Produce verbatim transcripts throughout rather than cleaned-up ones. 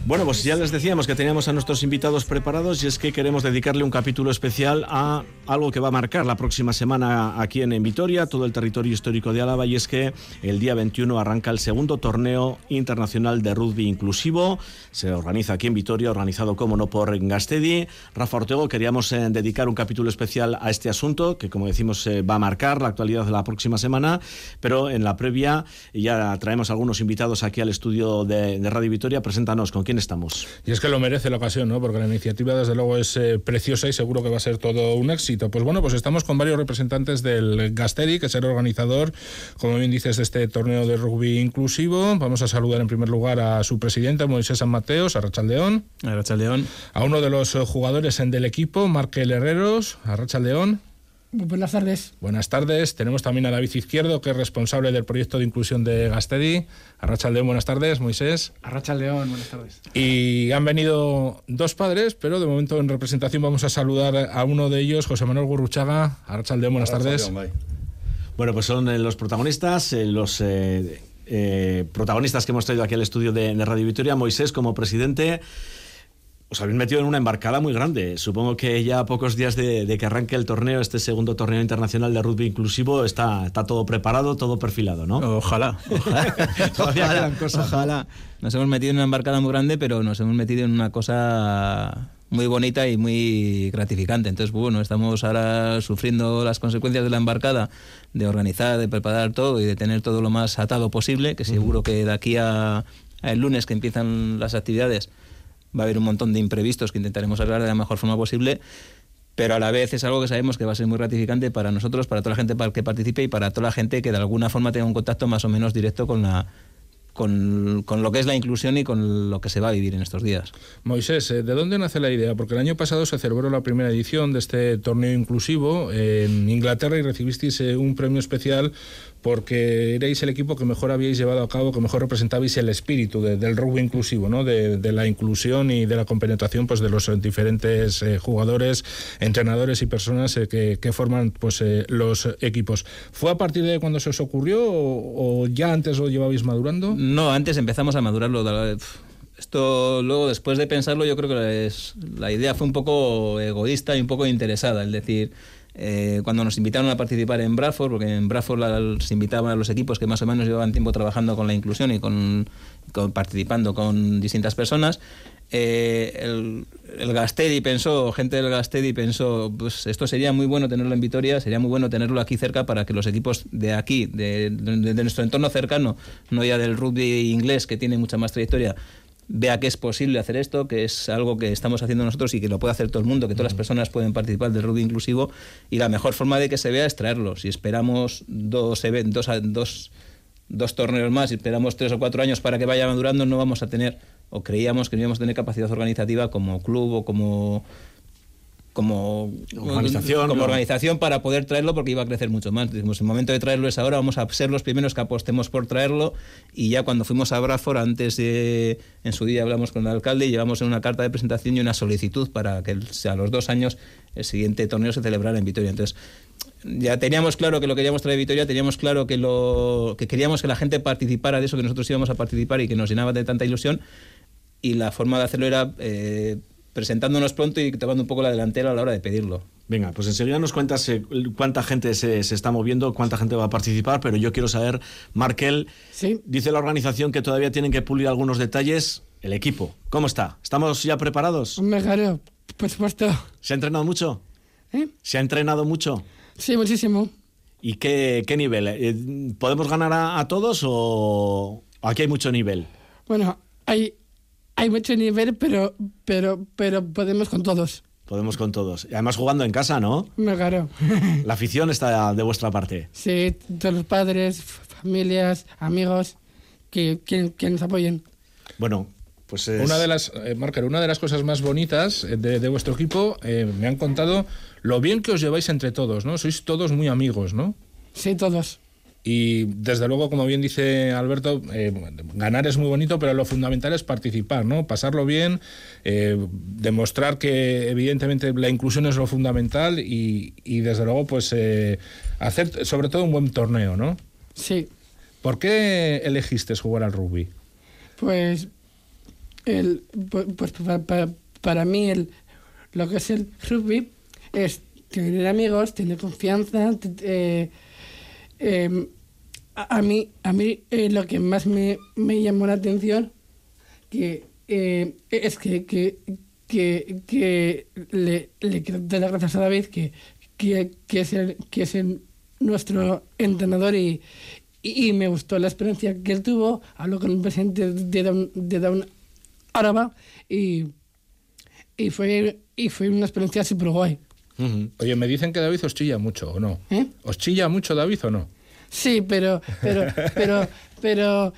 Bueno, pues ya les decíamos que teníamos a nuestros invitados preparados y es que queremos dedicarle un capítulo especial a algo que va a marcar la próxima semana aquí en, en Vitoria, todo el territorio histórico de Álava, y es que el día veintiuno arranca el segundo torneo internacional de rugby inclusivo. Se organiza aquí en Vitoria, organizado como no por Gastedi. Rafa Ortego, queríamos eh, dedicar un capítulo especial a este asunto que, como decimos, eh, va a marcar la actualidad de la próxima semana, pero en la previa ya traemos algunos invitados aquí al estudio de, de Radio Vitoria. Preséntanos, ¿con quién estamos? Y es que lo merece la ocasión, ¿no? Porque la iniciativa desde luego es eh, preciosa y seguro que va a ser todo un éxito. Pues bueno, pues estamos con varios representantes del Gastedi, que es el organizador, como bien dices, de este torneo de rugby inclusivo. Vamos a saludar en primer lugar a su presidente, Moisés San Mateos, Arratsaldeón. Arratsaldeón. A uno de los jugadores del equipo, Markel Herreros, Arratsaldeón. Buenas tardes. Buenas tardes. Tenemos también a David Izquierdo, que es responsable del proyecto de inclusión de Gastedi. Arratsaldeón, buenas tardes. Moisés. Arratsaldeón, buenas tardes. Y han venido dos padres, pero de momento en representación vamos a saludar a uno de ellos, José Manuel Gurruchaga. Arratsaldeón, buenas tardes. Bueno, pues son eh, los protagonistas, eh, los eh, eh, protagonistas que hemos traído aquí al estudio de, de Radio Vitoria. Moisés, como presidente, os habéis metido en una embarcada muy grande. Supongo que ya a pocos días de, de que arranque el torneo, este segundo torneo internacional de rugby inclusivo, está, está todo preparado, todo perfilado, ¿no? Ojalá. Ojalá. Todavía ojalá, quedan cosas. Ojalá. Nos hemos metido en una embarcada muy grande, pero nos hemos metido en una cosa muy bonita y muy gratificante. Entonces, bueno, estamos ahora sufriendo las consecuencias de la embarcada, de organizar, de preparar todo y de tener todo lo más atado posible, que seguro que de aquí a, a el lunes, que empiezan las actividades, va a haber un montón de imprevistos que intentaremos arreglar de la mejor forma posible, pero a la vez es algo que sabemos que va a ser muy gratificante para nosotros, para toda la gente que participe y para toda la gente que de alguna forma tenga un contacto más o menos directo con la Con, con lo que es la inclusión y con lo que se va a vivir en estos días. Moisés, ¿de dónde nace la idea? Porque el año pasado se celebró la primera edición de este torneo inclusivo en Inglaterra y recibisteis un premio especial porque erais el equipo que mejor habíais llevado a cabo, que mejor representabais el espíritu de, del rugby inclusivo, ¿no? De, de la inclusión y de la compenetración, pues, de los diferentes eh, jugadores, entrenadores y personas eh, que, que forman, pues, eh, los equipos. ¿Fue a partir de cuando se os ocurrió o, o ya antes lo llevabais madurando? No, antes empezamos a madurarlo. Esto luego, después de pensarlo, yo creo que es, la idea fue un poco egoísta y un poco interesada, es decir, Eh, cuando nos invitaron a participar en Bradford, porque en Bradford la, se invitaban a los equipos que más o menos llevaban tiempo trabajando con la inclusión y con, con participando con distintas personas, eh, el, el Gastedi pensó, gente del Gastedi pensó, pues esto sería muy bueno tenerlo en Vitoria, sería muy bueno tenerlo aquí cerca para que los equipos de aquí, de, de, de nuestro entorno cercano, no ya del rugby inglés, que tiene mucha más trayectoria, vea que es posible hacer esto, que es algo que estamos haciendo nosotros y que lo puede hacer todo el mundo, que todas las personas pueden participar del rugby inclusivo, y la mejor forma de que se vea es traerlo. Si esperamos dos, dos, dos, dos torneos más y esperamos tres o cuatro años para que vaya madurando, no vamos a tener, o creíamos que no íbamos a tener capacidad organizativa como club o como... como organización, como ¿no? organización para poder traerlo, porque iba a crecer mucho más. Dijimos, el momento de traerlo es ahora, vamos a ser los primeros que apostemos por traerlo, y ya cuando fuimos a Bradford, antes de, en su día hablamos con el alcalde y llevamos una carta de presentación y una solicitud para que a los dos años el siguiente torneo se celebrara en Vitoria. Entonces ya teníamos claro que lo queríamos traer a Vitoria, teníamos claro que, lo, que queríamos que la gente participara de eso, que nosotros íbamos a participar y que nos llenaba de tanta ilusión, y la forma de hacerlo era eh, presentándonos pronto y tomando un poco la delantera a la hora de pedirlo. Venga, pues enseguida nos cuentas eh, cuánta gente se, se está moviendo, cuánta gente va a participar, pero yo quiero saber, Markel, sí. Dice la organización que todavía tienen que pulir algunos detalles. El equipo, ¿cómo está? ¿Estamos ya preparados? Me claro, por supuesto. ¿Se ha entrenado mucho? ¿Eh? ¿Se ha entrenado mucho? Sí, muchísimo. ¿Y qué, qué nivel? Eh, ¿Podemos ganar a, a todos o aquí hay mucho nivel? Bueno, hay... Hay mucho nivel, pero, pero, pero podemos con todos. Podemos con todos. Y además jugando en casa, ¿no? Me claro. La afición está de vuestra parte. Sí, todos los padres, familias, amigos, que, que, que nos apoyen. Bueno, pues es... Una de las, eh, Marker, una de las cosas más bonitas de, de vuestro equipo, eh, me han contado lo bien que os lleváis entre todos, ¿no? Sois todos muy amigos, ¿no? Sí, todos. Y desde luego, como bien dice Alberto, eh, ganar es muy bonito, pero lo fundamental es participar, ¿no? Pasarlo bien, eh, demostrar que evidentemente la inclusión es lo fundamental y, y desde luego pues eh, hacer sobre todo un buen torneo, ¿no? Sí. ¿Por qué elegiste jugar al rugby? Pues el, pues, pues para, para, para mí el, lo que es el rugby es tener amigos, tener confianza. Eh, eh, a, a mí, a mí eh, lo que más me, me llamó la atención que, eh, es que, que, que, que le, le quiero dar las gracias a David, que, que, que, es, el, que es el, nuestro entrenador y, y, y me gustó la experiencia que él tuvo. Habló con el presidente de Down, de Down Araba y, y, fue, y fue una experiencia súper guay. Uh-huh. Oye, me dicen que David os chilla mucho, ¿o no? ¿Eh? ¿Os chilla mucho David o no? Sí, pero pero pero pero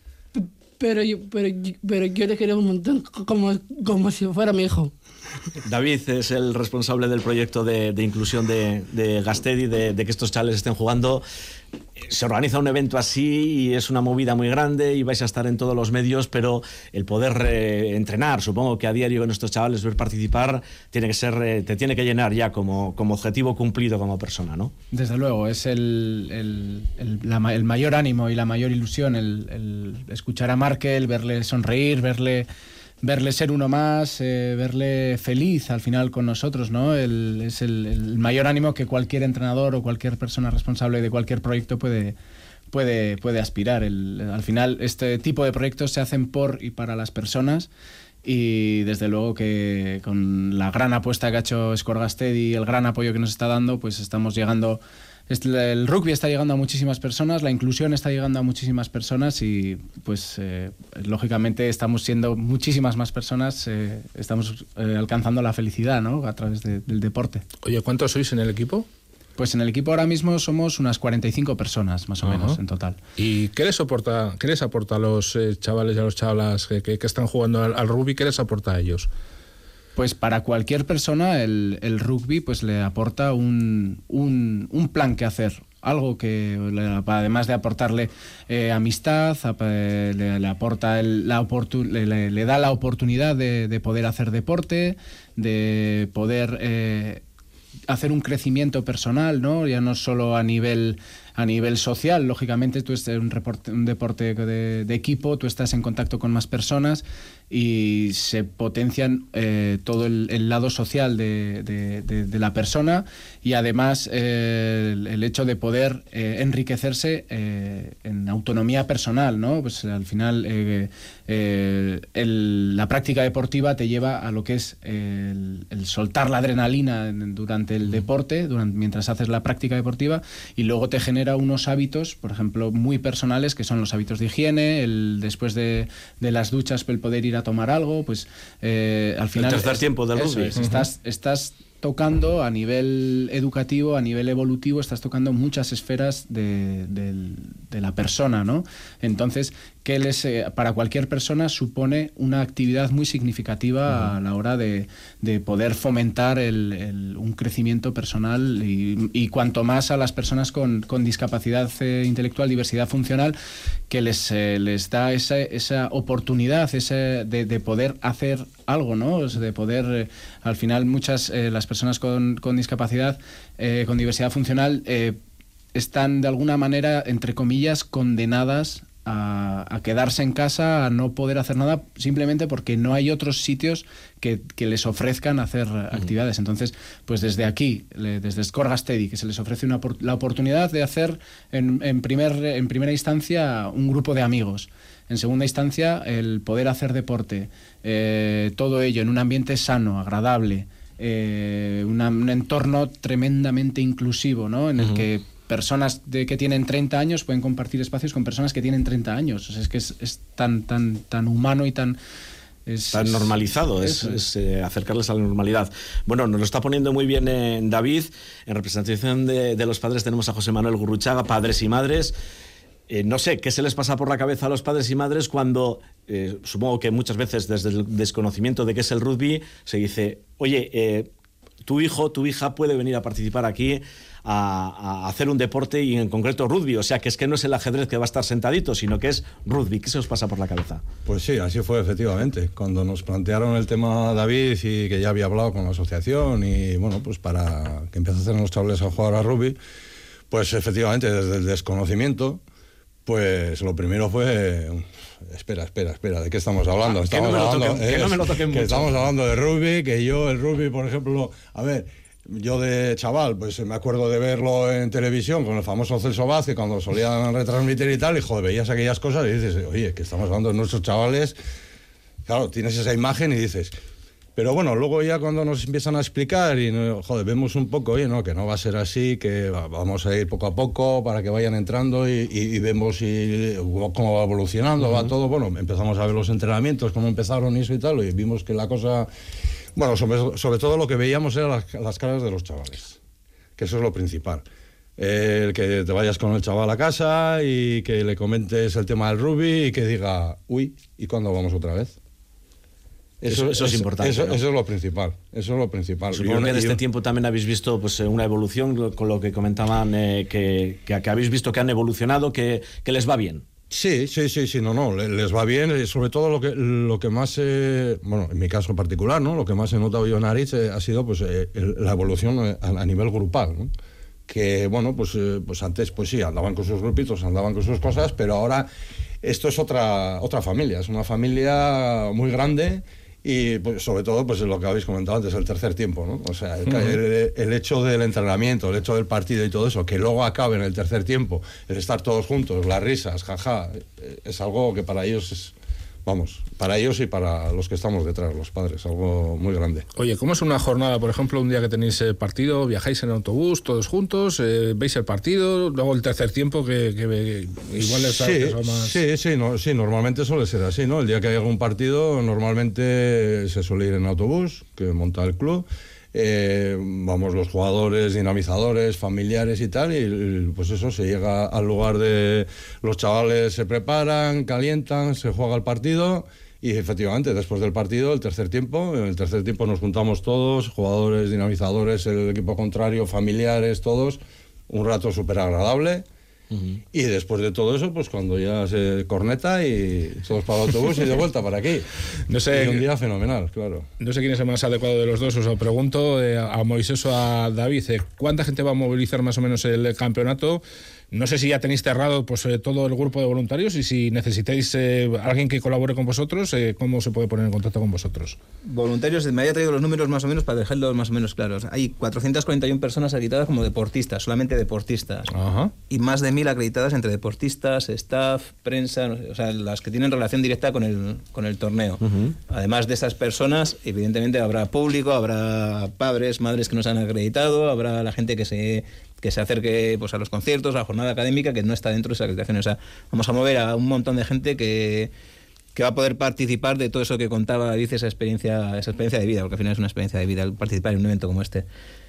pero yo, pero, pero yo le quiero un montón, como, como si fuera mi hijo. David es el responsable del proyecto de, de inclusión de, de Gastedi, de, de que estos chavales estén jugando. Se organiza un evento así y es una movida muy grande y vais a estar en todos los medios, pero el poder eh, entrenar, supongo que a diario con estos chavales, ver participar, tiene que ser, eh, te tiene que llenar ya como, como objetivo cumplido como persona, ¿no? Desde luego, es el, el, el, la, el mayor ánimo y la mayor ilusión, el, el escuchar a Markel, verle sonreír, verle... verle ser uno más, eh, verle feliz al final con nosotros, ¿no? El, es el, el mayor ánimo que cualquier entrenador o cualquier persona responsable de cualquier proyecto puede, puede, puede aspirar. El, al final, este tipo de proyectos se hacen por y para las personas y desde luego que con la gran apuesta que ha hecho Score Gastedi y el gran apoyo que nos está dando, pues estamos llegando... El rugby está llegando a muchísimas personas, la inclusión está llegando a muchísimas personas y pues eh, lógicamente estamos siendo muchísimas más personas, eh, estamos eh, alcanzando la felicidad, ¿no? A través de, del deporte. Oye, ¿cuántos sois en el equipo? Pues en el equipo ahora mismo somos unas cuarenta y cinco personas más o uh-huh. menos en total. ¿Y qué les aporta, qué les aporta a los eh, chavales y a los chavalas que, que, que están jugando al, al rugby? ¿Qué les aporta a ellos? Pues para cualquier persona el, el rugby pues le aporta un, un, un plan que hacer, algo que le, además de aportarle eh, amistad, le, le aporta el, la oportun, le, le, le da la oportunidad de, de poder hacer deporte, de poder eh, hacer un crecimiento personal, ¿no? Ya no solo a nivel a nivel social, lógicamente tú estás en un, reporte, un deporte de, de equipo, tú estás en contacto con más personas y se potencian eh, todo el, el lado social de, de, de, de la persona y además eh, el, el hecho de poder eh, enriquecerse eh, en autonomía personal, ¿no? Pues al final eh, eh, el, la práctica deportiva te lleva a lo que es el, el soltar la adrenalina durante el deporte, durante, mientras haces la práctica deportiva y luego te genera unos hábitos, por ejemplo, muy personales, que son los hábitos de higiene, el después de, de las duchas, el poder ir a tomar algo, pues eh, al final... El tercer es, tiempo del rugby. Es, uh-huh. estás, estás tocando a nivel educativo, a nivel evolutivo, estás tocando muchas esferas de, de, de la persona, ¿no? Entonces, que les, eh, para cualquier persona supone una actividad muy significativa uh-huh. a la hora de, de poder fomentar el, el, un crecimiento personal y, y cuanto más a las personas con, con discapacidad eh, intelectual, diversidad funcional, que les, eh, les da esa, esa oportunidad ese de, de poder hacer algo, ¿no? O sea, de poder, eh, al final muchas, eh, las personas con, con discapacidad, eh, con diversidad funcional, eh, están de alguna manera, entre comillas, condenadas A, a quedarse en casa, a no poder hacer nada, simplemente porque no hay otros sitios que, que les ofrezcan hacer uh-huh. actividades. Entonces, pues desde aquí, le, desde Score Gastedi, que se les ofrece una, la oportunidad de hacer en, en, primer, en primera instancia un grupo de amigos. En segunda instancia, el poder hacer deporte. Eh, todo ello en un ambiente sano, agradable, eh, una, un entorno tremendamente inclusivo, ¿no? En uh-huh. el que personas de que tienen treinta años pueden compartir espacios con personas que tienen treinta años. O sea, es que es, es tan, tan, tan humano y tan... Es, tan normalizado, es, es, es eh, acercarles a la normalidad. Bueno, nos lo está poniendo muy bien eh, David. En representación de, de los padres tenemos a José Manuel Gurruchaga, padres y madres. Eh, no sé, ¿qué se les pasa por la cabeza a los padres y madres cuando, eh, supongo que muchas veces desde el desconocimiento de qué es el rugby, se dice, oye, eh, tu hijo, tu hija puede venir a participar aquí a, a hacer un deporte y en concreto rugby, o sea que es que no es el ajedrez que va a estar sentadito, sino que es rugby? ¿Qué se os pasa por la cabeza? Pues sí, así fue efectivamente. Cuando nos plantearon el tema David y que ya había hablado con la asociación y bueno, pues para que empezasen los chavales a jugar a rugby, pues efectivamente desde el desconocimiento Pues lo primero fue... Espera, espera, espera, ¿de qué estamos hablando? Ah, estamos que no me lo hablando, toquen, que no me lo toquen que mucho. Estamos hablando de rugby, que yo el rugby, por ejemplo... A ver, yo de chaval, pues me acuerdo de verlo en televisión con el famoso Celso Vázquez, cuando solían retransmitir y tal, y joder, veías aquellas cosas y dices, oye, que estamos hablando de nuestros chavales... Claro, tienes esa imagen y dices... Pero bueno, luego ya cuando nos empiezan a explicar y, joder, vemos un poco, oye, no, que no va a ser así, que va, vamos a ir poco a poco para que vayan entrando y, y, y vemos y, cómo va evolucionando, uh-huh. va todo. Bueno, empezamos a ver los entrenamientos, cómo empezaron y eso y tal, y vimos que la cosa... Bueno, sobre, sobre todo lo que veíamos eran las, las caras de los chavales, que eso es lo principal. Eh, el que te vayas con el chaval a casa y que le comentes el tema del rugby y que diga, uy, ¿y cuándo vamos otra vez? Eso, eso es importante. Eso, ¿no? eso es lo principal. Eso es lo principal. Supongo que en este tiempo también habéis visto pues una evolución con lo que comentaban, eh, que, que, que habéis visto que han evolucionado, que, que les va bien. Sí, sí, sí, sí, no, no, les va bien. Sobre todo lo que lo que más, eh, bueno, en mi caso particular, ¿no? Lo que más he notado yo en Aritz eh, ha sido pues eh, el, la evolución a, a nivel grupal, ¿no? Que bueno, pues, eh, pues antes pues sí, andaban con sus grupitos, andaban con sus cosas, pero ahora esto es otra otra familia, es una familia muy grande. Y pues, sobre todo, pues lo que habéis comentado antes, el tercer tiempo, ¿no? O sea, el, uh-huh. el, el hecho del entrenamiento, el hecho del partido y todo eso, que luego acabe en el tercer tiempo, el estar todos juntos, las risas, jaja, es algo que para ellos es, vamos, para ellos y para los que estamos detrás, los padres, algo muy grande. Oye, ¿cómo es una jornada, por ejemplo, un día que tenéis el partido, viajáis en autobús todos juntos, eh, veis el partido, luego el tercer tiempo que, que, que igual es sí, más... Sí, sí, no, sí, normalmente suele ser así, ¿no? El día que hay algún partido, normalmente se suele ir en autobús, que monta el club, eh, vamos los jugadores, dinamizadores, familiares y tal, y pues eso, se llega al lugar de... Los chavales se preparan, calientan, se juega el partido... Y efectivamente, después del partido, el tercer tiempo, en el tercer tiempo nos juntamos todos, jugadores, dinamizadores, el equipo contrario, familiares, todos, un rato súper agradable. Uh-huh. Y después de todo eso, pues cuando ya se corneta y todos para el autobús y de vuelta para aquí. No sé, y un día fenomenal, claro. No sé quién es el más adecuado de los dos, os lo pregunto eh, a Moisés o a David. Eh, ¿Cuánta gente va a movilizar más o menos el campeonato? No sé si ya tenéis cerrado pues eh, todo el grupo de voluntarios y si necesitáis eh, alguien que colabore con vosotros, eh, ¿cómo se puede poner en contacto con vosotros? Voluntarios, me había traído los números más o menos para dejarlos más o menos claros. Hay cuatrocientas cuarenta y una personas acreditadas como deportistas, solamente deportistas. Ajá. Y más de mil acreditadas entre deportistas, staff, prensa, no sé, o sea, las que tienen relación directa con el, con el torneo. Uh-huh. Además de esas personas, evidentemente habrá público, habrá padres, madres que nos han acreditado, habrá la gente que se... que se acerque pues, a los conciertos, a la jornada académica, que no está dentro de esa acreditación. O sea, vamos a mover a un montón de gente que, que va a poder participar de todo eso que contaba David, esa experiencia, esa experiencia de vida, porque al final es una experiencia de vida el participar en un evento como este.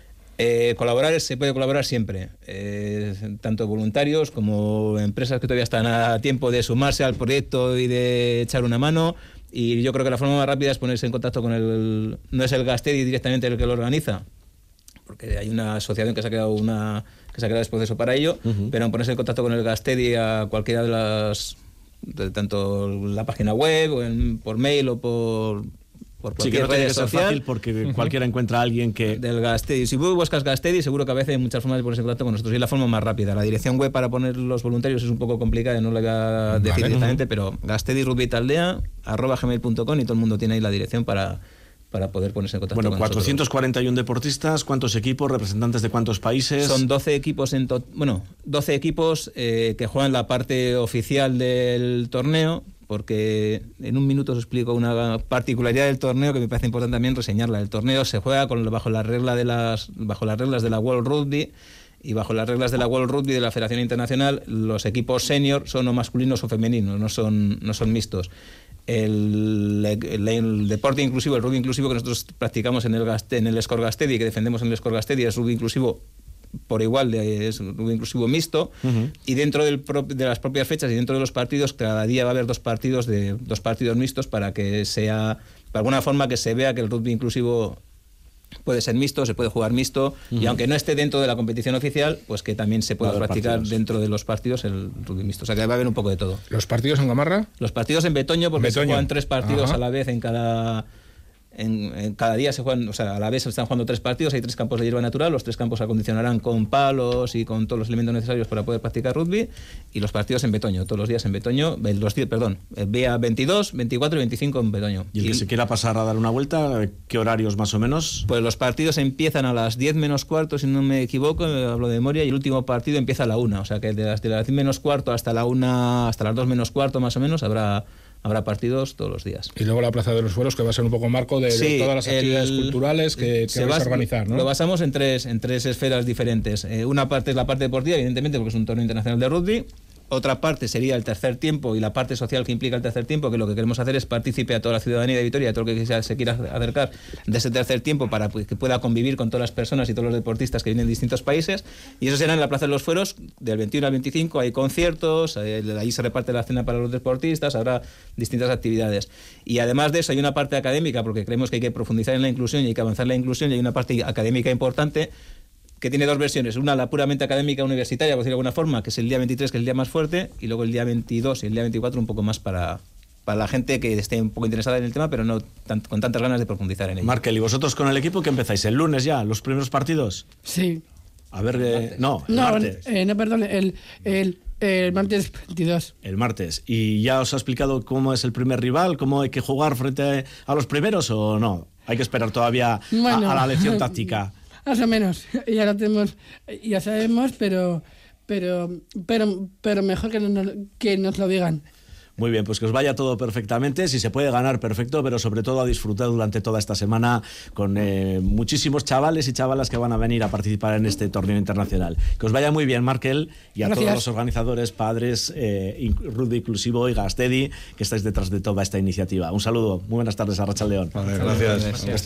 Eh, colaborar, se puede colaborar siempre, eh, tanto voluntarios como empresas que todavía están a tiempo de sumarse al proyecto y de echar una mano. Y yo creo que la forma más rápida es ponerse en contacto con el... No es el Gastedi directamente el que lo organiza, porque hay una asociación que se ha creado una que se ha creado ese proceso para ello, uh-huh. pero en ponerse en contacto con el Gastedi a cualquiera de las de, tanto la página web o en, por mail o por por sí, que no tiene que ser social, fácil porque uh-huh. cualquiera encuentra a alguien que... Del Gastedi. Si buscas Gastedi, seguro que a veces hay muchas formas de ponerse en contacto con nosotros y es la forma más rápida. La dirección web para poner los voluntarios es un poco complicada, no la voy a decir vale, directamente, uh-huh. pero Gastedi Rugby Taldea arroba gmail punto com y todo el mundo tiene ahí la dirección para para poder ponerse en contacto bueno, con cuatrocientos cuarenta y uno nosotros. Deportistas, ¿cuántos equipos, representantes de cuántos países? Son doce equipos en to- bueno, doce equipos eh, que juegan la parte oficial del torneo, porque en un minuto os explico una particularidad del torneo que me parece importante también reseñarla. El torneo se juega con bajo la regla de las bajo las reglas de la World Rugby. Y bajo las reglas de la World Rugby de la Federación Internacional, los equipos senior son o masculinos o femeninos, no son, no son mixtos. El, el, el deporte inclusivo, el rugby inclusivo que nosotros practicamos en el, en el Score Gastedi, que defendemos en el Score Gastedi, es rugby inclusivo por igual, de, es rugby inclusivo mixto, uh-huh. y dentro del pro, de las propias fechas y dentro de los partidos, cada día va a haber dos partidos de dos partidos mixtos para que sea, de alguna forma que se vea que el rugby inclusivo puede ser mixto, se puede jugar mixto, uh-huh. y aunque no esté dentro de la competición oficial, pues que también se pueda practicar partidos. Dentro de los partidos el rugby mixto. O sea que va a haber un poco de todo. ¿Los partidos en Gamarra? Los partidos en Betoño, porque Betoño. Se juegan tres partidos Ajá. a la vez en cada En, en cada día se juegan, o sea, a la vez se están jugando tres partidos, hay tres campos de hierba natural, los tres campos se acondicionarán con palos y con todos los elementos necesarios para poder practicar rugby, y los partidos en Betoño, todos los días en Betoño, los, perdón, el día veintidós, veinticuatro y veinticinco en Betoño. ¿Y el que y, se quiera pasar a dar una vuelta, qué horarios más o menos? Pues los partidos empiezan a las diez menos cuarto, si no me equivoco, hablo de memoria, y el último partido empieza a la una, o sea que de las, de las diez menos cuarto hasta la una, hasta las dos menos cuarto más o menos habrá Habrá partidos todos los días. Y luego la Plaza de los Fueros, que va a ser un poco marco de, sí, de todas las actividades el, culturales que, que vais a organizar, ¿no? Lo basamos en tres, en tres esferas diferentes. Eh, una parte es la parte deportiva, evidentemente, porque es un torneo internacional de rugby. Otra parte sería el tercer tiempo y la parte social que implica el tercer tiempo, que lo que queremos hacer es partícipe a toda la ciudadanía de Vitoria, a todo lo que se, se quiera acercar de ese tercer tiempo para pues, que pueda convivir con todas las personas y todos los deportistas que vienen de distintos países. Y eso será en la Plaza de los Fueros del veintiuno al veinticinco. Hay conciertos, ahí se reparte la cena para los deportistas, habrá distintas actividades. Y además de eso hay una parte académica, porque creemos que hay que profundizar en la inclusión y hay que avanzar en la inclusión, y hay una parte académica importante que tiene dos versiones, una la puramente académica universitaria, por decirlo de alguna forma, que es el día veintitrés, que es el día más fuerte, y luego el día veintidós y el día veinticuatro un poco más para, para la gente que esté un poco interesada en el tema, pero no tan, con tantas ganas de profundizar en ello. Markel, ¿y vosotros con el equipo qué empezáis? ¿El lunes ya, los primeros partidos? Sí. A ver, eh, no, el no, martes. Eh, no, perdón, el, el, el martes veintidós. El martes. ¿Y ya os ha explicado cómo es el primer rival? ¿Cómo hay que jugar frente a los primeros o no? Hay que esperar todavía bueno, a, a la lección táctica. Más o menos, ya lo tenemos, ya sabemos, pero pero pero pero mejor que nos, que nos lo digan. Muy bien, pues que os vaya todo perfectamente, si se puede ganar, perfecto, pero sobre todo a disfrutar durante toda esta semana con eh, muchísimos chavales y chavalas que van a venir a participar en este torneo internacional. Que os vaya muy bien, Markel, y a Gracias. Todos los organizadores, padres, eh, Rugby Inclusivo y Gastedi, que estáis detrás de toda esta iniciativa. Un saludo, muy buenas tardes a Arratsaldeon. Vale, gracias. gracias.